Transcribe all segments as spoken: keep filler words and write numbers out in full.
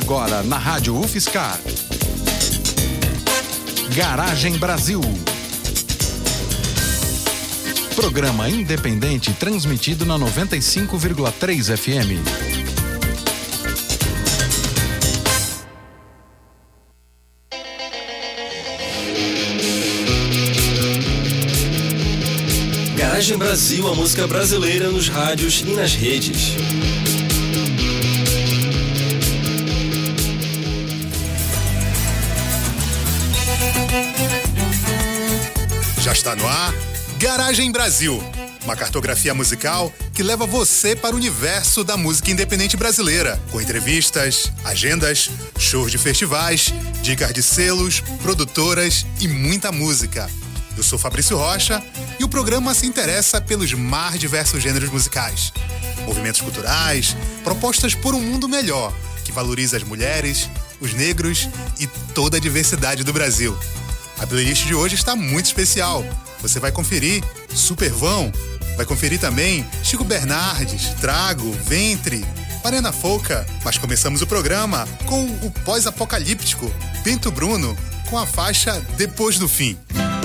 agora na Rádio U F S Car. Garagem Brasil. Programa independente transmitido na noventa e cinco vírgula três F M. Garagem Brasil, a música brasileira nos rádios e nas redes. Já está no ar Garagem Brasil, uma cartografia musical que leva você para o universo da música independente brasileira, com entrevistas, agendas, shows de festivais, dicas de selos, produtoras e muita música. Eu sou Fabrício Rocha e o programa se interessa pelos mais diversos gêneros musicais, movimentos culturais, propostas por um mundo melhor, que valoriza as mulheres, os negros e toda a diversidade do Brasil. A playlist de hoje está muito especial. Você vai conferir Supervão, vai conferir também Chico Bernardes, Trago, Ventre, Mariana Folca. Mas começamos o programa com o pós-apocalíptico Bento Bruno, com a faixa Depois do Fim.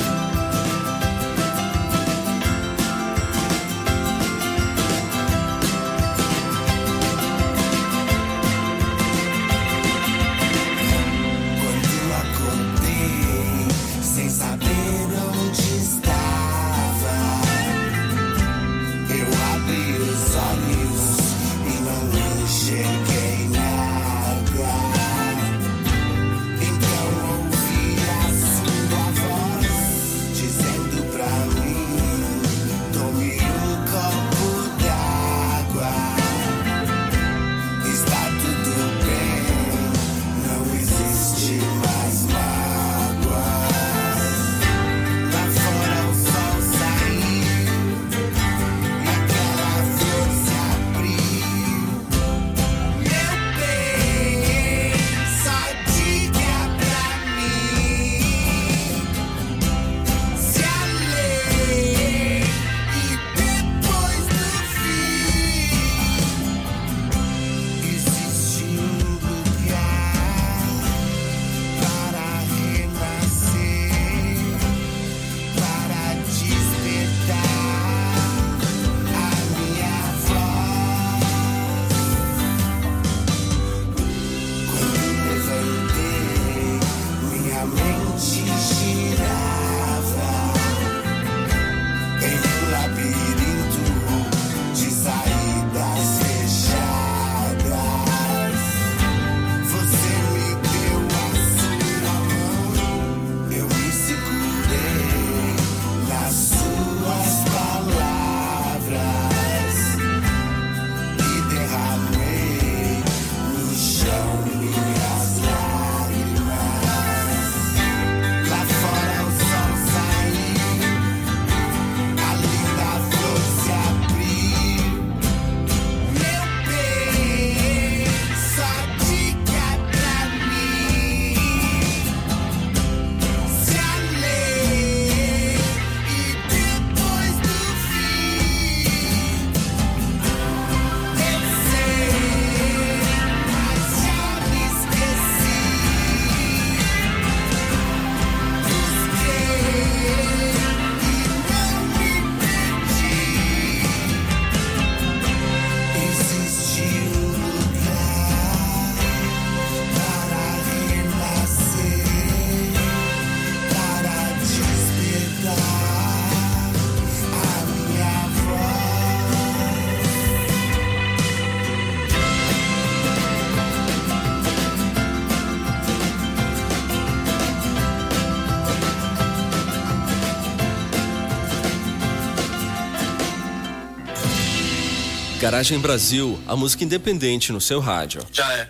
Garagem Brasil, a música independente no seu rádio. Já é.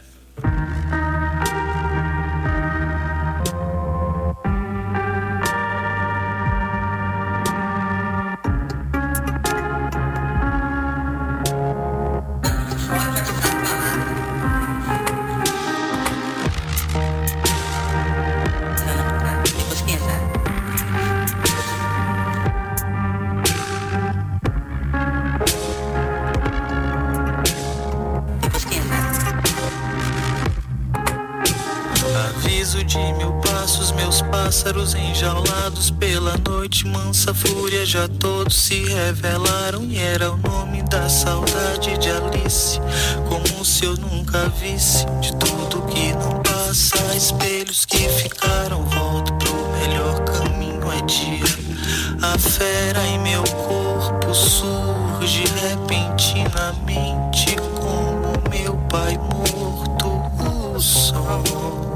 peso de mil passos, meus pássaros enjaulados pela noite, mansa fúria, já todos se revelaram e era o nome da saudade de Alice, como se eu nunca visse de tudo que não passa, espelhos que ficaram, volto pro melhor caminho, é dia, a fera em meu corpo surge repentinamente como meu pai morto, o sol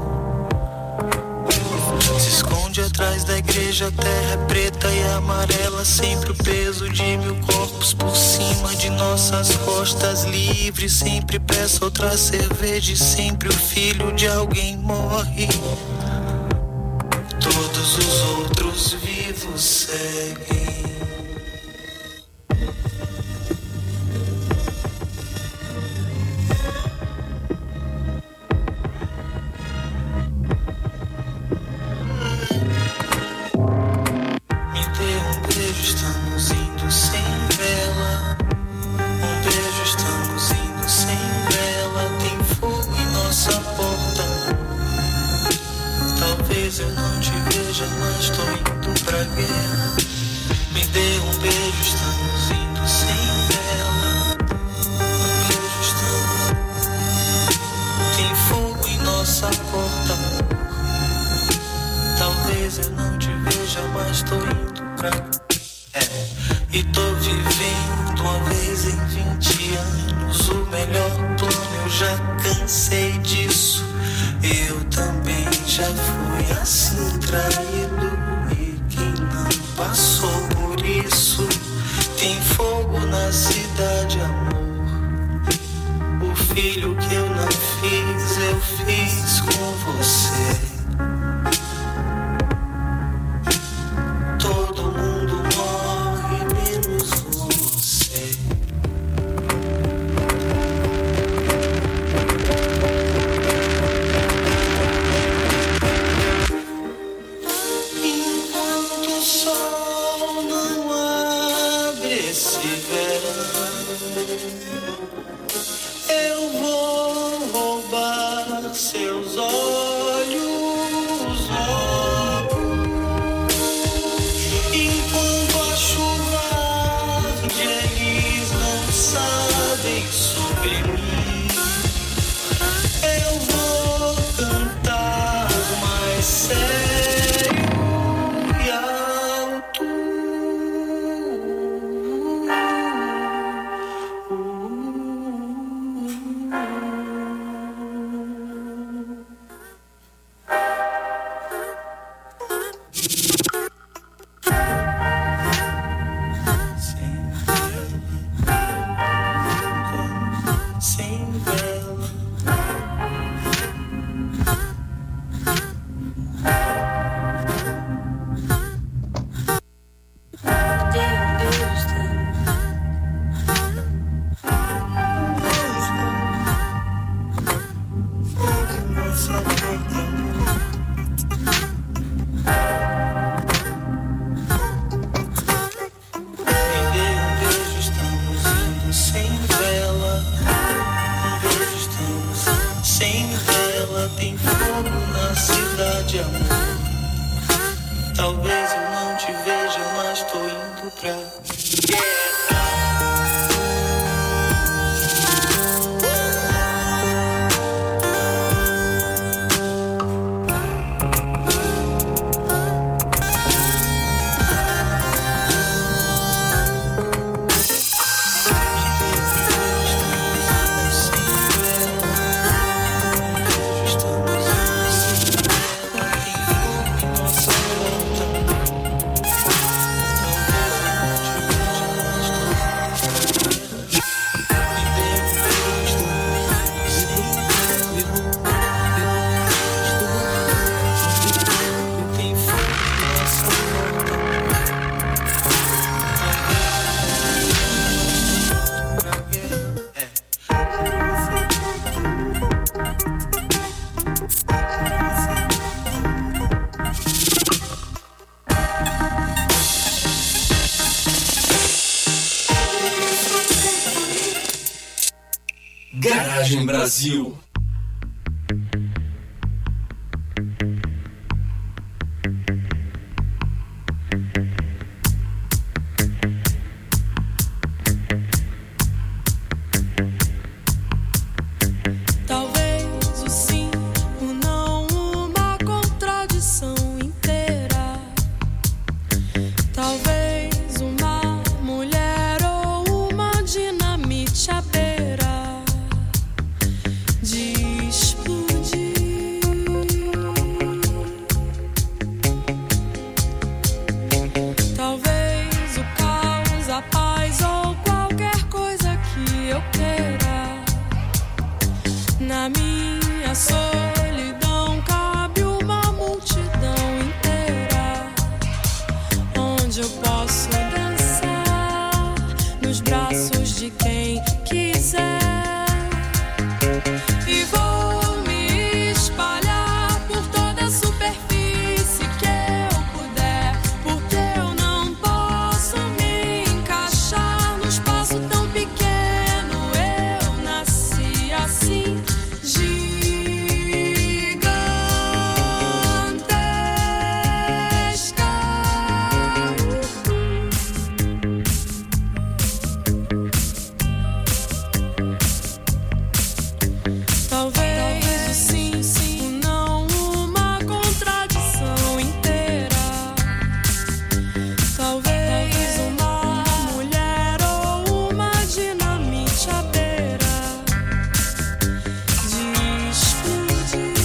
se esconde atrás da igreja, a terra é preta e amarela, sempre o peso de mil corpos por cima de nossas costas, livre, sempre peço outra cerveja e sempre o filho de alguém morre, todos os outros vivos seguem. Eu não te vejo, mas tô indo pra guerra. Me dê um beijo, estamos indo sem vela. Um beijo, estamos. Tem fogo em nossa porta. Talvez eu não te veja, mas tô indo pra. É. E tô vivendo uma vez em vinte anos. O melhor plano, eu já cansei disso. Eu também já fui assim traído, e quem não passou por isso tem fogo na cidade, amor. O filho que eu não fiz, eu fiz com você. Todo mundo morre menos você. Eu vou roubar seus olhos logo, enquanto a chuva arde, eles não sabem sobre mim. Eu vou cantar mais sério e alto. Talvez eu não te veja, mas tô indo pra guerra. Garagem Brasil. Na minha solidão cabe uma multidão inteira, onde eu posso dançar nos braços de quem quiser. E vou me espalhar por toda a superfície que eu puder, porque eu não posso me encaixar num espaço tão pequeno. Eu nasci assim, gigantesca. Talvez o sim, sim, o não, uma contradição inteira. Talvez uma mulher ou uma dinamite à beira de explodir.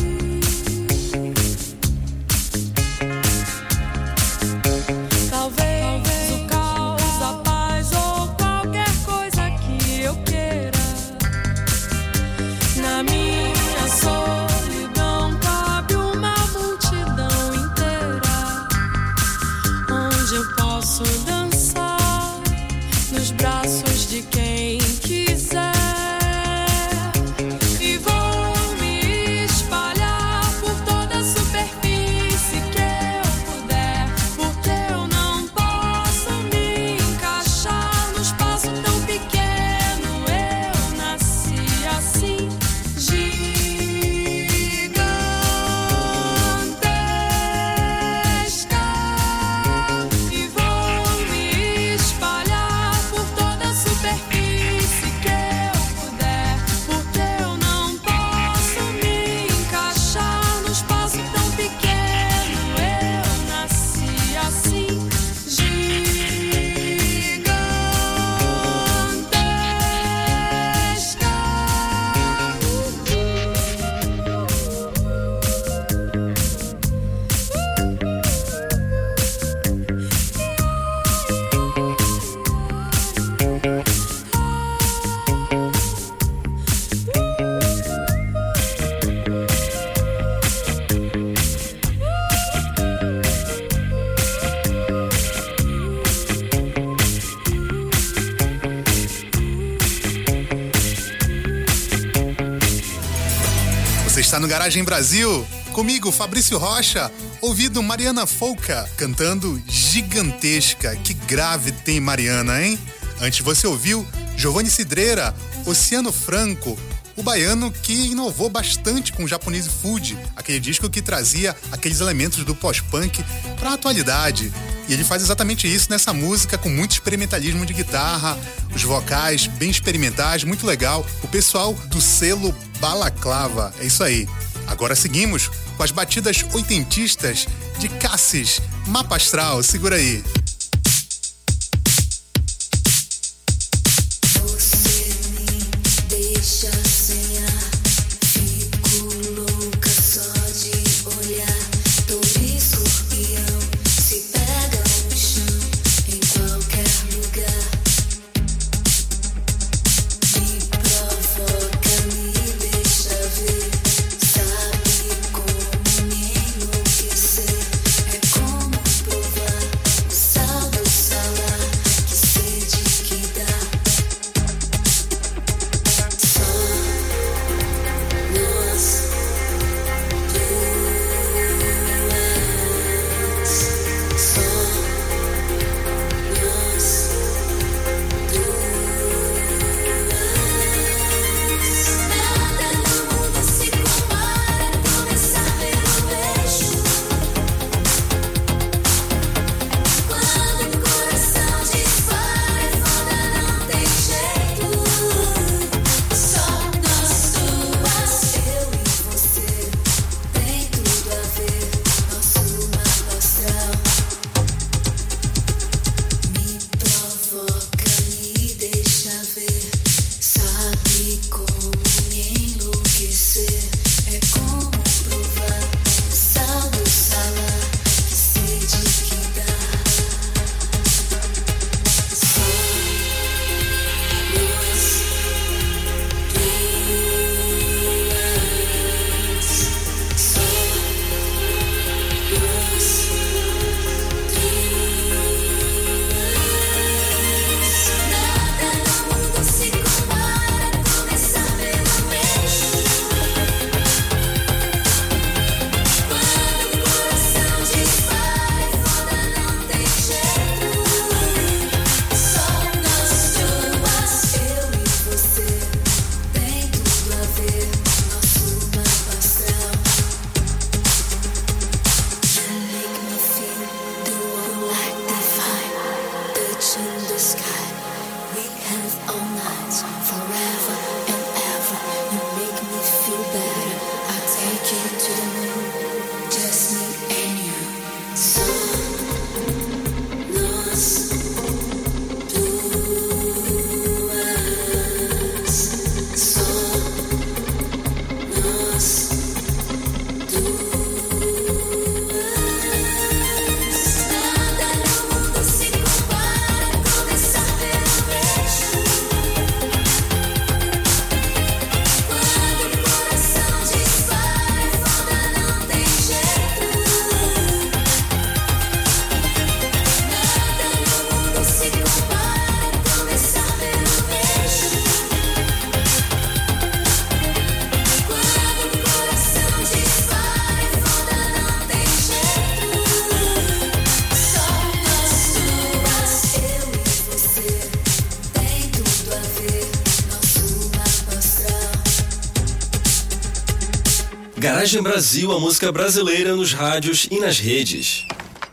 Talvez o caos, a paz ou qualquer coisa que eu queira. Na minha solidão cabe uma multidão inteira, onde eu posso dançar nos braços de quem quiser. E vou me espalhar por toda a superfície que eu puder, porque eu não posso me encaixar num espaço tão pequeno. Eu nasci assim, gigantesca. E vou me espalhar por toda a superfície que eu puder, porque eu não posso me encaixar num espaço tão pequeno. Eu nasci assim, gigantesca. Você está no Garagem Brasil, comigo, Fabrício Rocha, ouvindo Mariana Folca, cantando Gigantesca. Que grave tem Mariana, hein? Antes você ouviu Giovanni Cidreira, Oceano Franco, o baiano que inovou bastante com o Japanese Food, aquele disco que trazia aqueles elementos do pós-punk para a atualidade. E ele faz exatamente isso nessa música, com muito experimentalismo de guitarra, os vocais bem experimentais, muito legal. O pessoal do selo Balaclava, é isso aí. Agora seguimos com as batidas oitentistas de Cassis, Mapa Astral, segura aí. Você me deixa sem ar, fico louca só de olhar. Tô de escorpião, se pega no chão, em qualquer lugar. Me provoca, me deixa ver, sabe como me enlouquecer. É como provar o sal do salar, que sede que dá. Só Garagem Brasil, a música brasileira nos rádios e nas redes.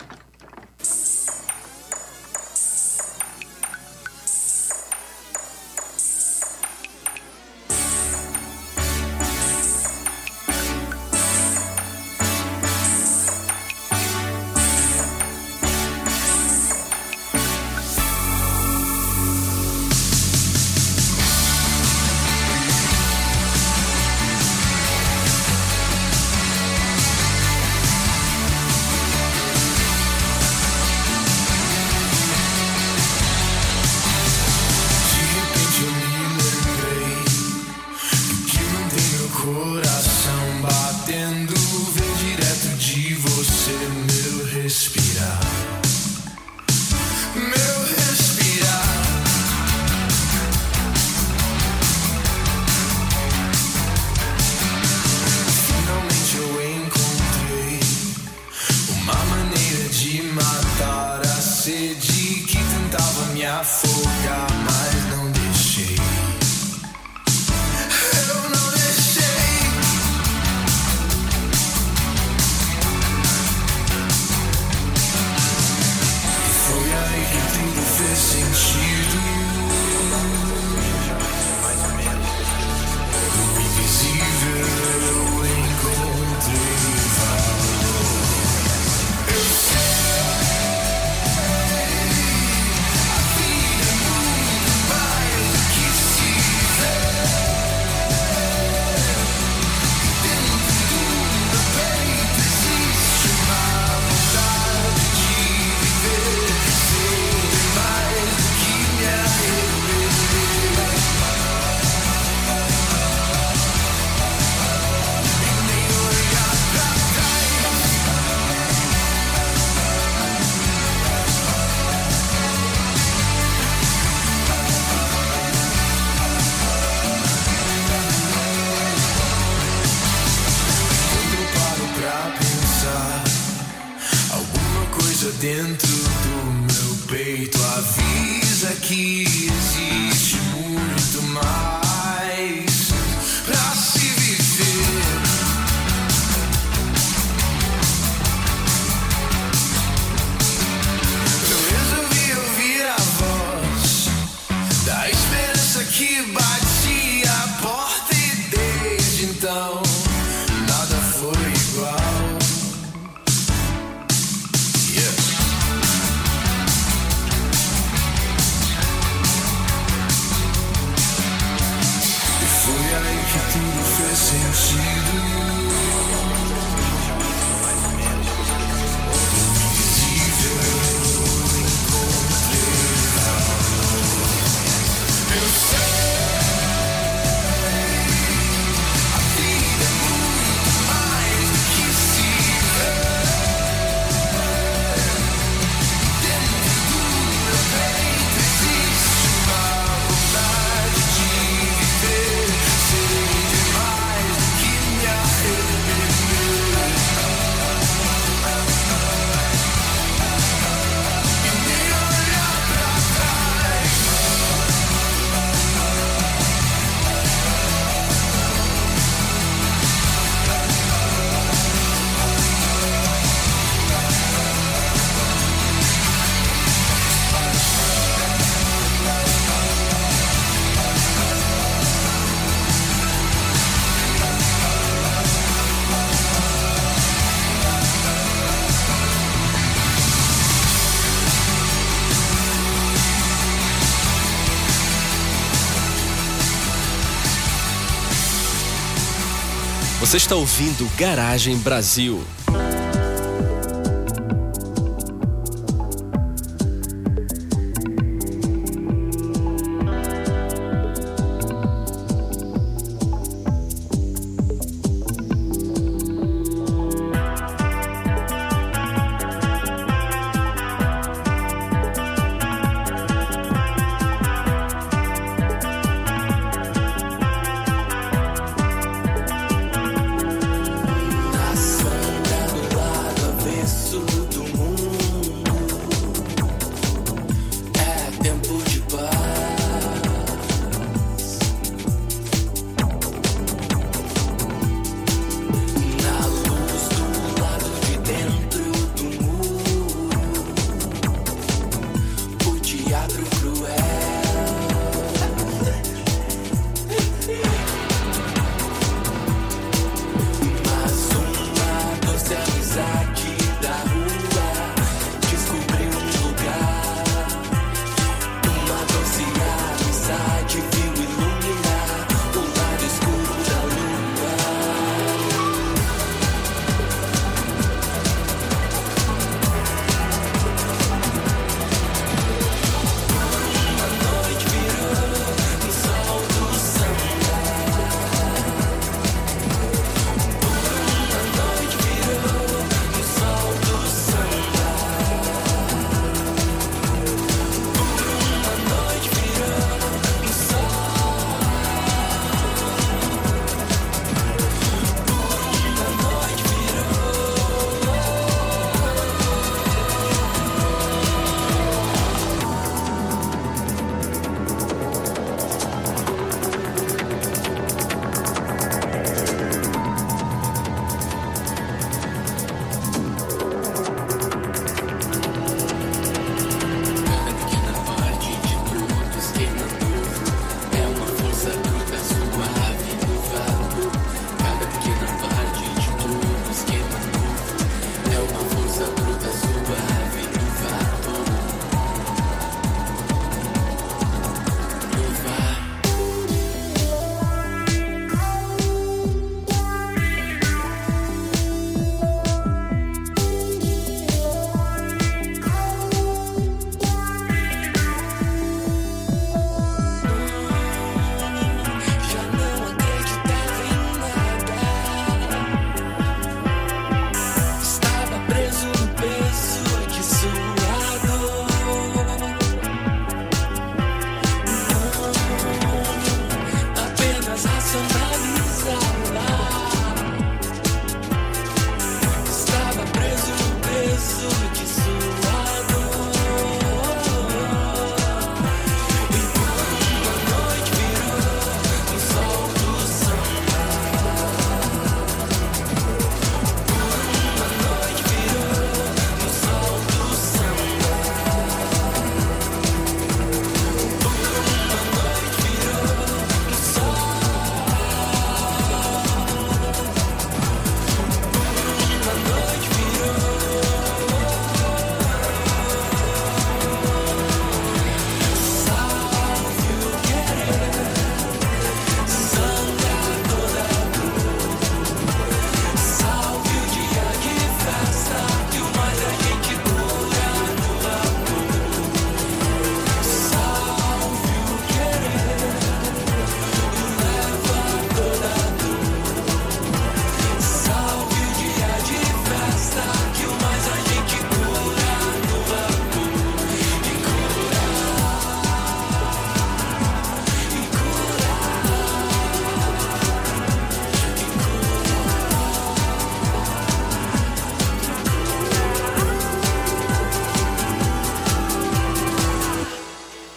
Dentro do meu peito avisa que existe muito mais pra se viver. Eu resolvi ouvir a voz da esperança que batia a porta e desde então nada foi igual. Tudo fez sentido. Invisível eu encontrei valor. Eu sei, a vida é muito mais do que se vê. Dentro do meu peito existe uma vontade de viver. Você está ouvindo Garagem Brasil. Passando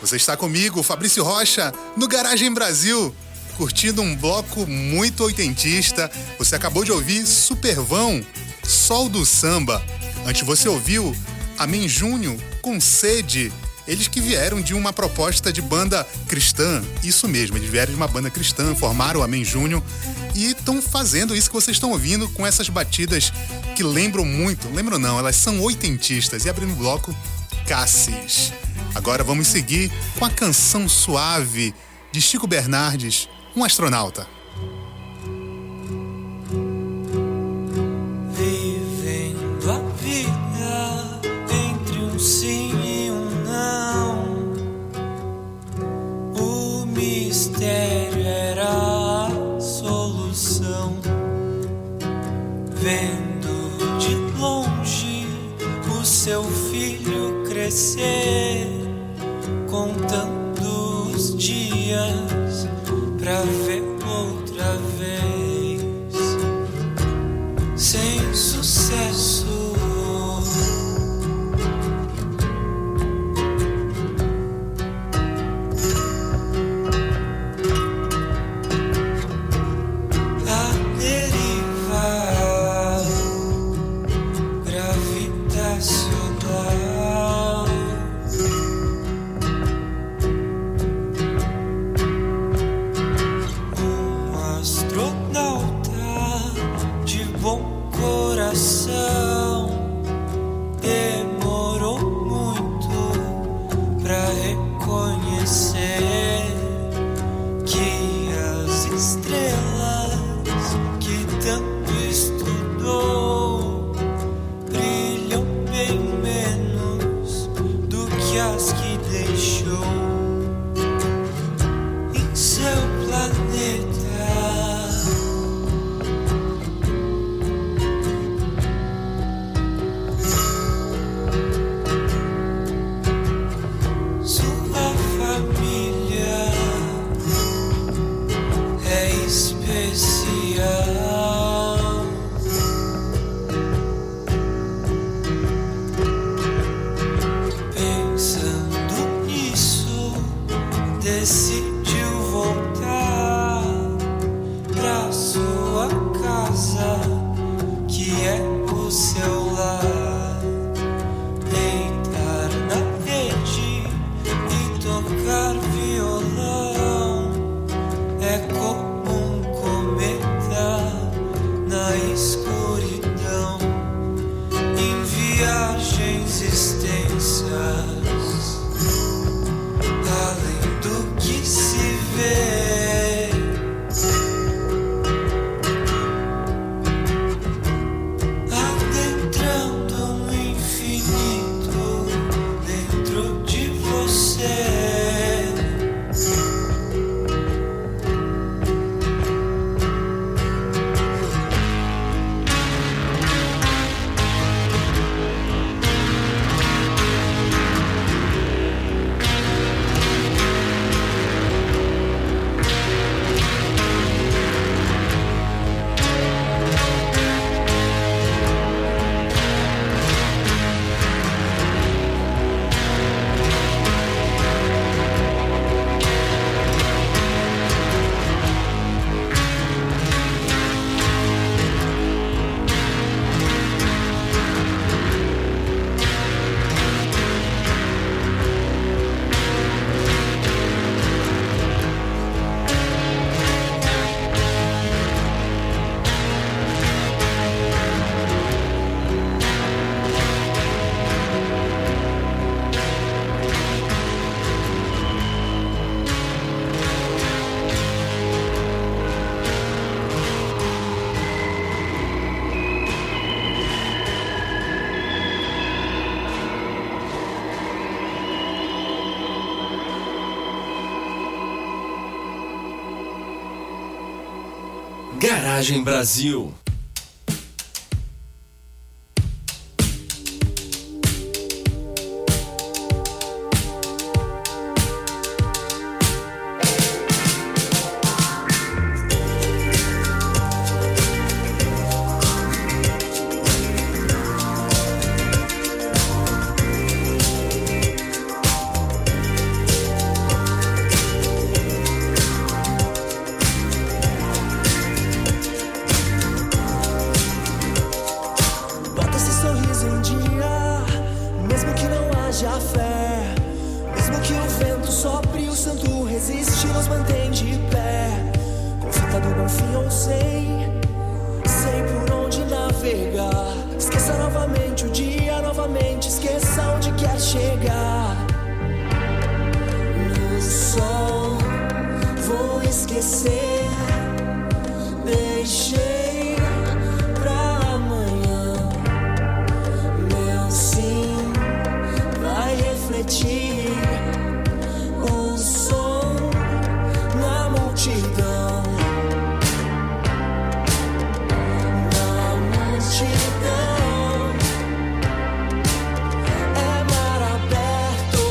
Você está comigo, Fabrício Rocha, no Garagem Brasil, curtindo um bloco muito oitentista. Você acabou de ouvir Supervão, Sol do Samba. Antes você ouviu Amém Júnior com Sede. Eles que vieram de uma proposta de banda cristã. Isso mesmo, eles vieram de uma banda cristã, formaram o Amém Júnior e estão fazendo isso que vocês estão ouvindo com essas batidas que lembram muito. Lembram não, elas são oitentistas. E abrindo o bloco, Cassis. Agora vamos seguir com a canção Suave de Chico Bernardes, Um Astronauta. Vivendo a vida entre um sim e um não, o mistério era a solução. Vendo de longe o seu filho crescer, contando os dias pra ver outra vez, sem sucesso. A deriva gravitacional, um astronauta de bom coração demorou muito pra reconhecer que as estrelas que tanto estudou brilham bem menos do que as que deixou em seu planeta. Sua família é especial. Pensando nisso, decidiu voltar pra sua casa, que é o seu lar. Deitar na rede e tocar violão é como um cometa na escuridão, em viagens extensas, além do que se vê. Adentrando no infinito dentro de você. Garagem Brasil. navegar. Esqueça novamente o dia, novamente esqueça onde quer chegar. No sol vou esquecer, deixei pra amanhã. Meu sim vai refletir o som na multidão. Na multidão é mar aberto.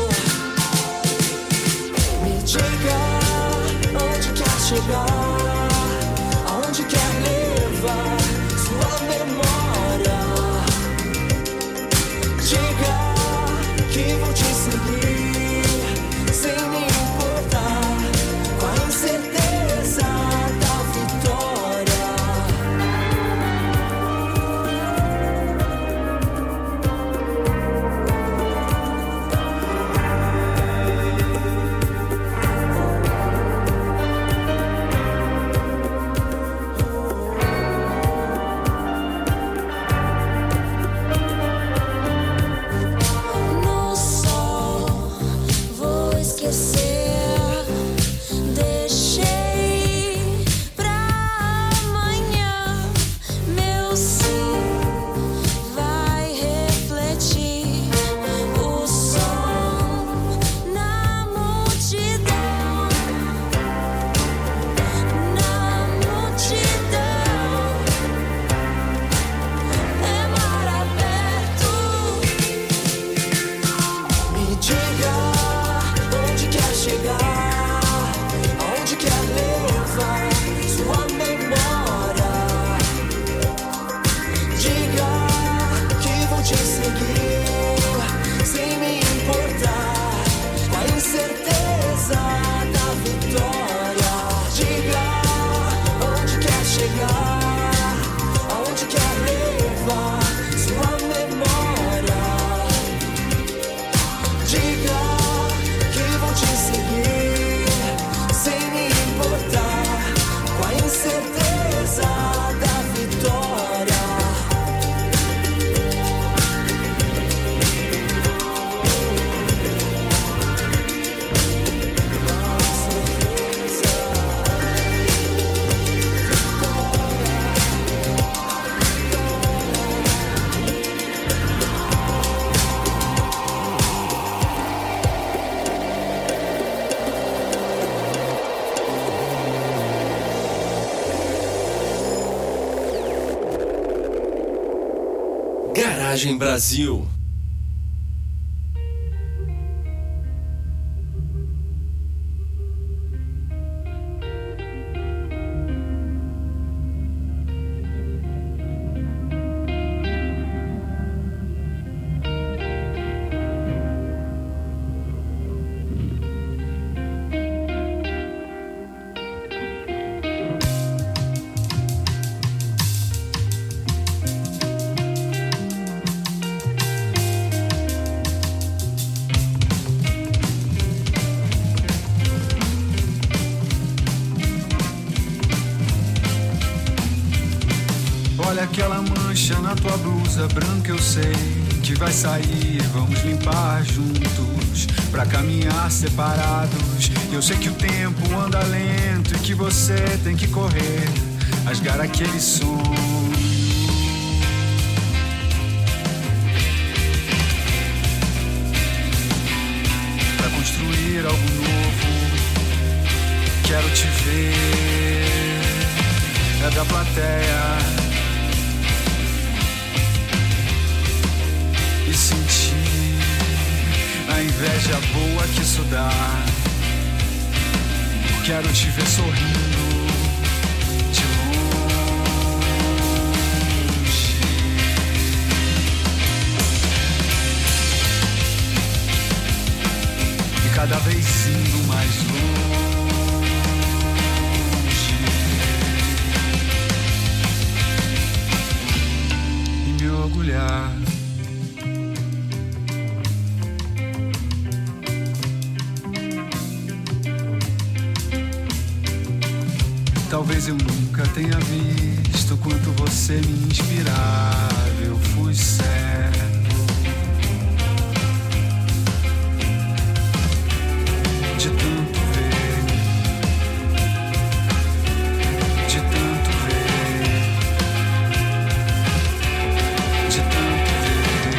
Me diga onde quer chegar, aonde quer levar sua memória. Diga que vou te seguir sem me importar com a incerteza da vitória. No sol vou esquecer, deixei pra amanhã. Meu sim vai refletir o som na multidão. Na multidão é mar aberto. Me diga onde quer chegar, aonde quer levar sua memória. Diga que vou te seguir sem me importar com a incerteza da vitória. Diga onde quer chegar, aonde quer levar sua memória. Diga que vou te seguir sem me importar com a incerteza da vitória. Garagem Brasil. Olha aquela mancha na tua blusa branca, eu sei que vai sair. Vamos limpar juntos, pra caminhar separados. Eu sei que o tempo anda lento e que você tem que correr, rasgar aquele sonho. Pra construir algo novo, quero te ver. É da plateia e sentir a inveja boa que isso dá. Quero te ver sorrindo de longe e cada vez indo mais longe e me orgulhar. tenha visto quanto você me inspirava. Eu fui cego de tanto ver, de tanto ver, de tanto ver.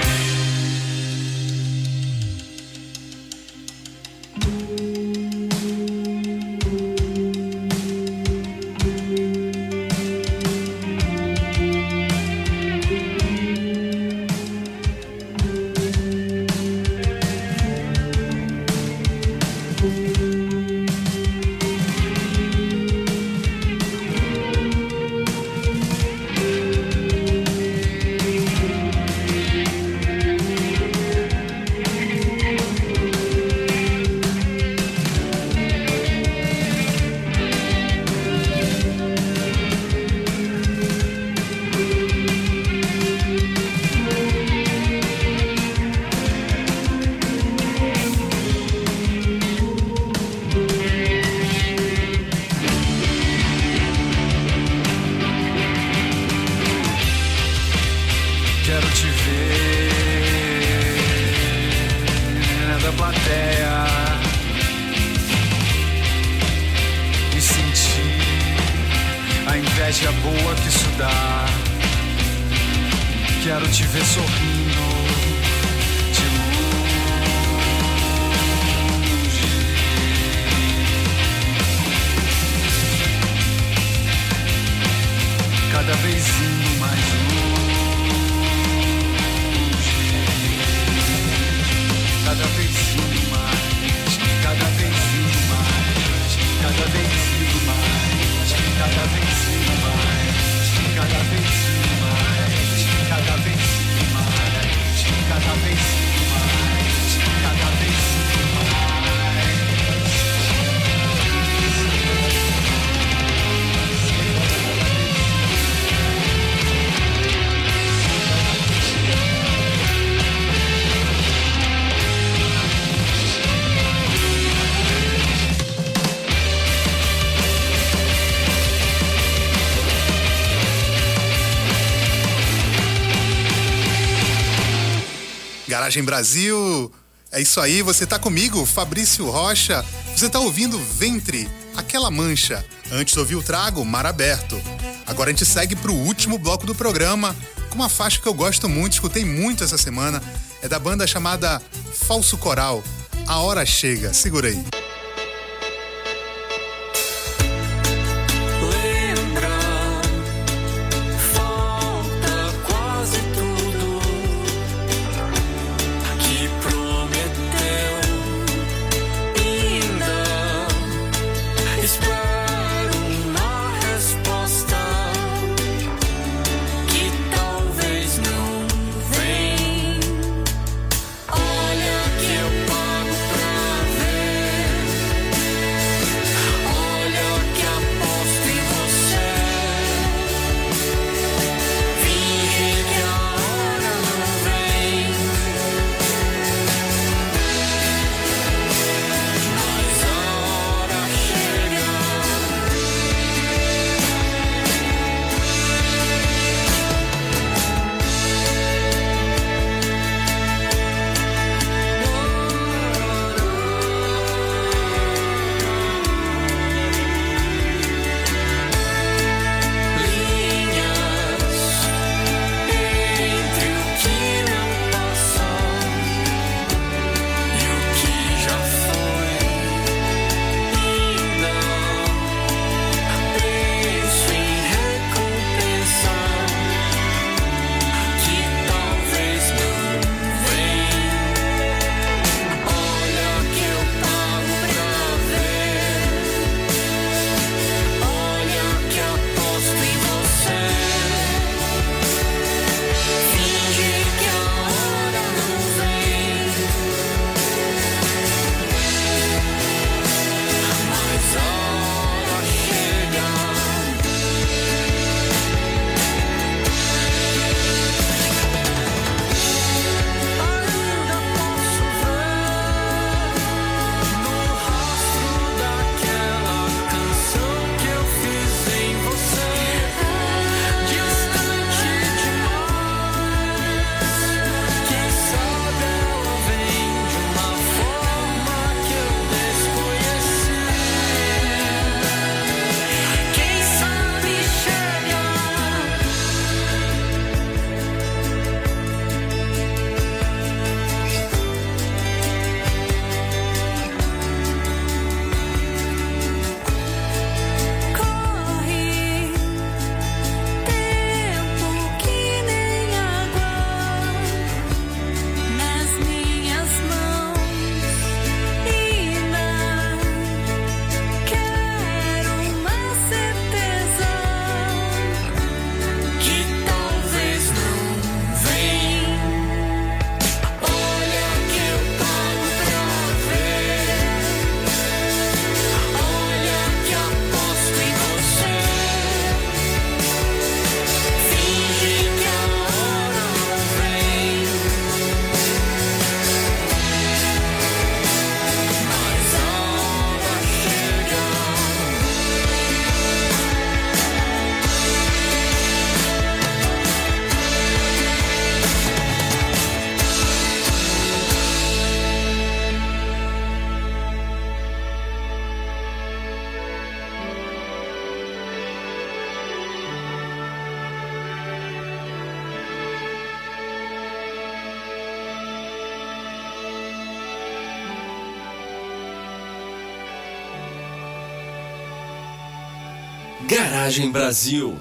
Quero te ver da plateia e sentir a inveja boa que isso dá. Quero te ver sorrindo de longe. Cada vezinho mais longe. Cada vezinho mais, cada vezinho mais, cada vezinho mais, cada vezinho mais, cada vezinho mais, cada vezinho mais, cada vezinho mais, cada vezinho Garagem Brasil, é isso aí, você tá comigo, Fabrício Rocha, você tá ouvindo Ventre, Aquela Mancha, antes de ouvir o Trago, Mar Aberto. Agora a gente segue pro último bloco do programa, com uma faixa que eu gosto muito, escutei muito essa semana, é da banda chamada Falso Coral, A Hora Chega, segura aí. Olha que eu pago pra ver. Garagem Brasil.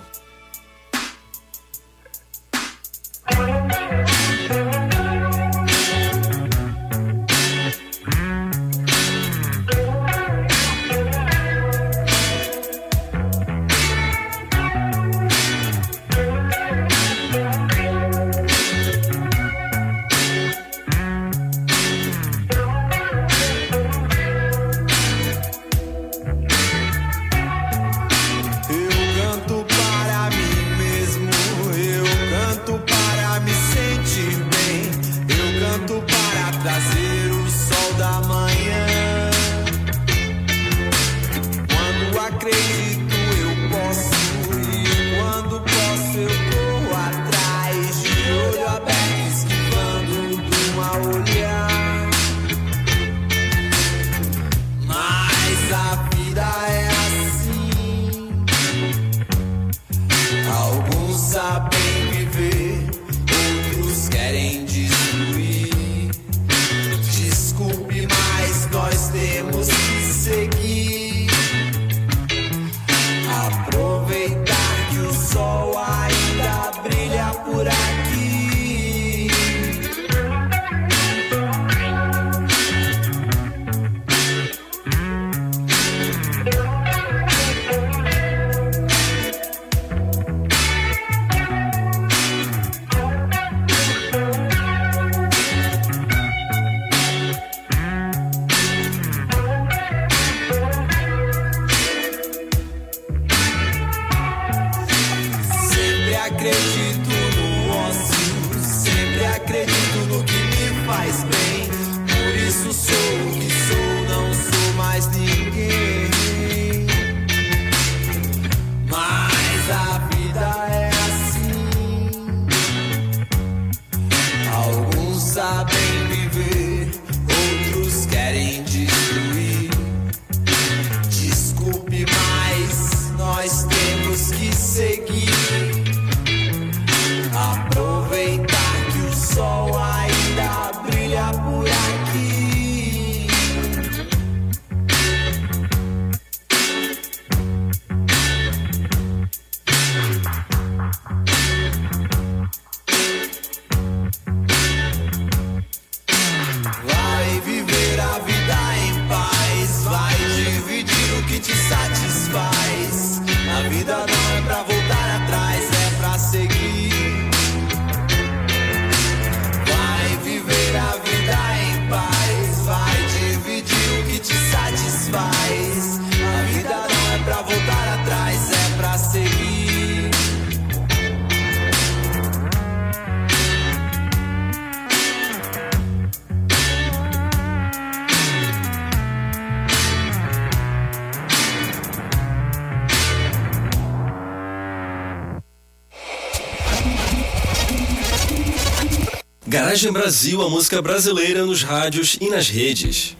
Garagem Brasil, a música brasileira nos rádios e nas redes.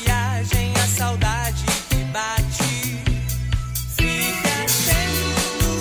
Saudade que bate, fica atento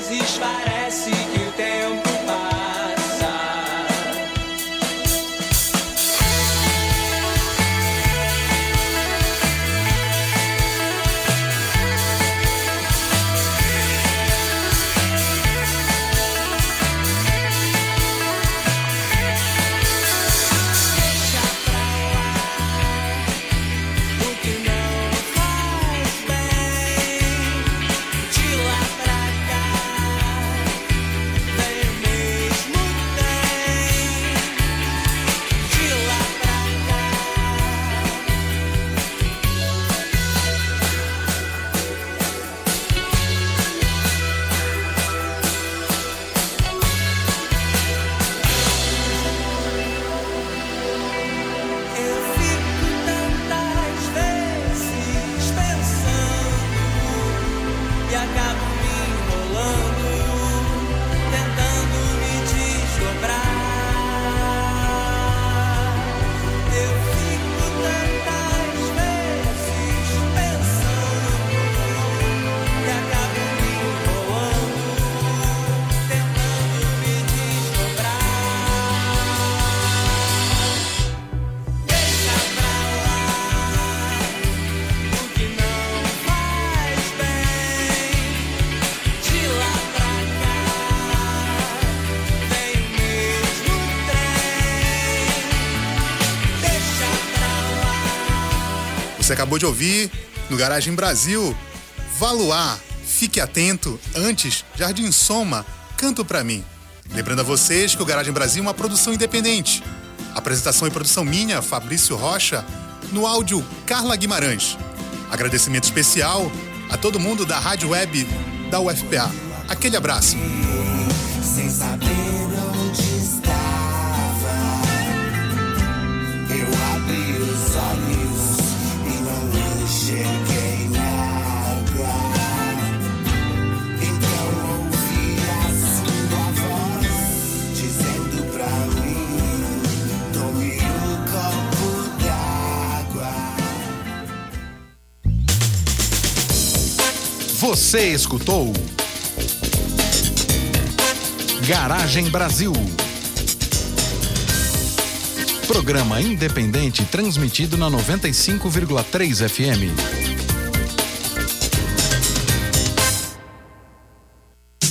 vezes parece que o tempo passa. Deixa pra lá o que não faz bem. De lá pra cá vem o mesmo trem. De lá pra eu fico tantas vezes pensando e acabo me enrolando, tentando me desdobrar. Eu fico tantas vezes pensando e acabo me enrolando, tentando me desdobrar. Deixa pra lá o que não faz bem. De lá pra cá vem o mesmo trem. Deixa pra lá. Você acabou de ouvir, no Garagem Brasil, Valuar, Fique Atento, antes, Jardim Soma, Canto Pra Mim. Lembrando a vocês que o Garagem Brasil é uma produção independente. Apresentação e produção minha, Fabrício Rocha, no áudio Carla Guimarães. Agradecimento especial a todo mundo da Rádio Web da U F P A. Aquele abraço. Sem saber onde estava, eu abri os olhos e não enxerguei nada. Então ouvi a sua voz dizendo pra mim: tome um copo d'água. Você escutou Garagem Brasil. Programa independente transmitido na noventa e cinco vírgula três F M.